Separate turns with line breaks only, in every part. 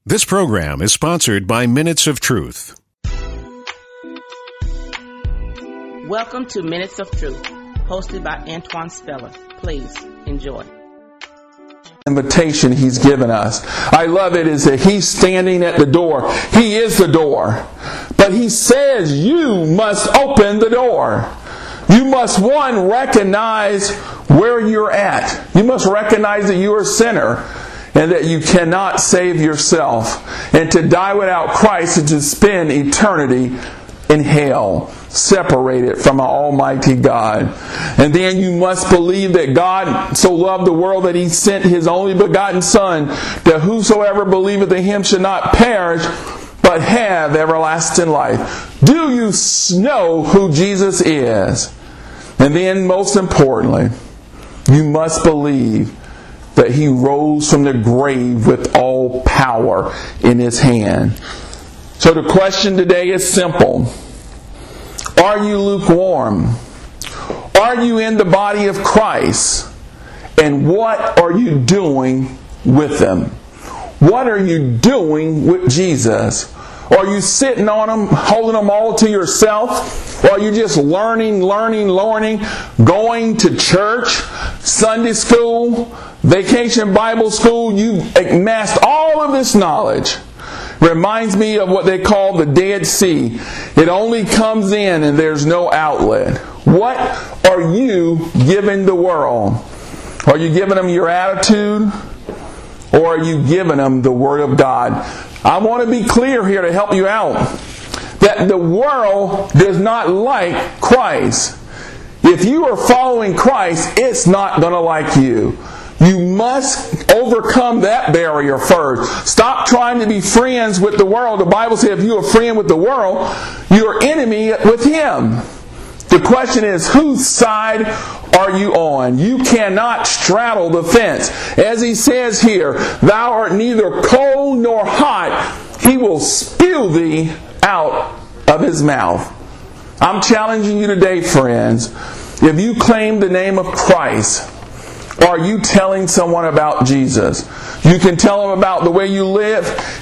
This program is sponsored by Minutes of Truth.
Welcome to Minutes of Truth, hosted by Antoine Speller. Please enjoy.
Invitation he's given us. I love it is that he's standing at the door. He is the door. But he says you must open the door. You must, one, recognize where you're at. You must recognize that you're a sinner and that you cannot save yourself. And to die without Christ is to spend eternity in hell, separated from our Almighty God. And then you must believe that God so loved the world that He sent His only begotten Son, that whosoever believeth in Him should not perish, but have everlasting life. Do you know who Jesus is? And then, most importantly, you must believe that He rose from the grave with all power in His hand. So the question today is simple. Are you lukewarm? Are you in the body of Christ? And what are you doing with Him? What are you doing with Jesus? Are you sitting on Him, holding Him all to yourself? Or are you just learning, going to church, Sunday school, vacation Bible school? You've amassed all of this knowledge. Reminds me of what they call the Dead Sea. It only comes in and there's no outlet. What are you giving the world? Are you giving them your attitude? Or are you giving them the Word of God? I want to be clear here to help you out. That the world does not like Christ. If you are following Christ, it's not going to like you. You must overcome that barrier first. Stop trying to be friends with the world. The Bible says if you're a friend with the world, you're enemy with Him. The question is, whose side are you on? You cannot straddle the fence. As He says here, thou art neither cold nor hot. He will spew thee out of His mouth. I'm challenging you today, friends. If you claim the name of Christ, are you telling someone about Jesus? You can tell them about the way you live.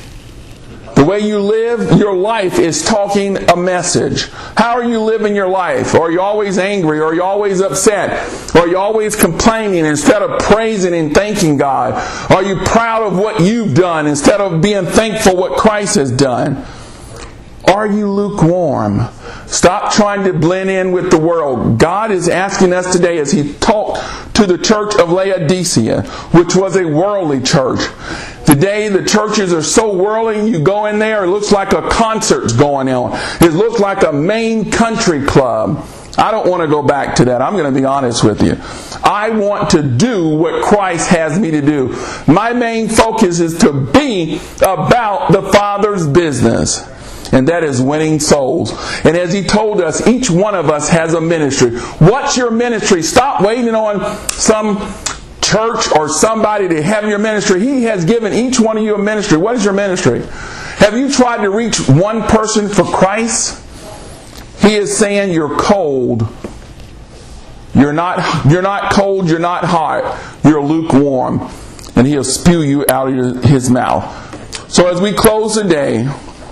The way you live, your life is talking a message. How are you living your life? Are you always angry? Are you always upset? Are you always complaining instead of praising and thanking God? Are you proud of what you've done instead of being thankful what Christ has done? Are you lukewarm? Stop trying to blend in with the world. God is asking us today as He talked to the church of Laodicea, which was a worldly church. Today the churches are so worldly, you go in there, it looks like a concert's going on. It looks like a main country club. I don't want to go back to that. I'm going to be honest with you. I want to do what Christ has me to do. My main focus is to be about the Father's business. And that is winning souls. And as He told us, each one of us has a ministry. What's your ministry? Stop waiting on some church or somebody to have your ministry. He has given each one of you a ministry. What is your ministry? Have you tried to reach one person for Christ? He is saying you're cold. You're not cold, you're not hot. You're lukewarm. And He'll spew you out of His mouth. So as we close today,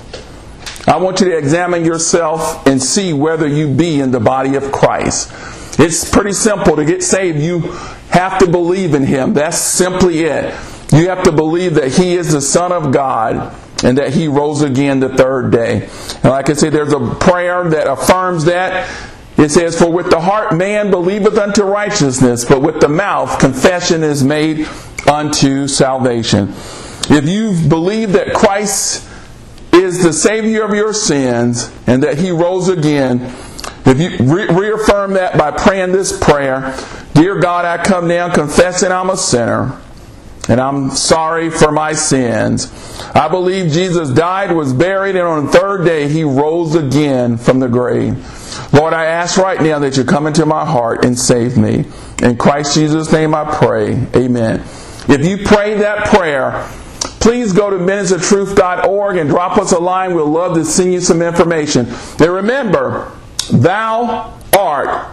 I want you to examine yourself and see whether you be in the body of Christ. It's pretty simple. To get saved, you have to believe in Him. That's simply it. You have to believe that He is the Son of God and that He rose again the third day. And like I say, there's a prayer that affirms that. It says, for with the heart man believeth unto righteousness, but with the mouth confession is made unto salvation. If you believe that Christ is the Savior of your sins and that He rose again, if you reaffirm that by praying this prayer, dear God, I come down confessing I'm a sinner and I'm sorry for my sins. I believe Jesus died, was buried, and on the third day He rose again from the grave. Lord, I ask right now that you come into my heart and save me. In Christ Jesus' name I pray. Amen. If you pray that prayer, please go to minutesoftruth.org and drop us a line. We'll love to send you some information. And remember, thou art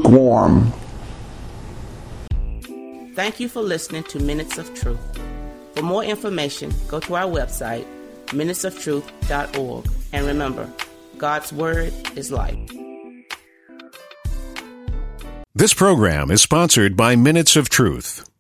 lukewarm.
Thank you for listening to Minutes of Truth. For more information, go to our website, minutesoftruth.org. And remember, God's Word is life.
This program is sponsored by Minutes of Truth.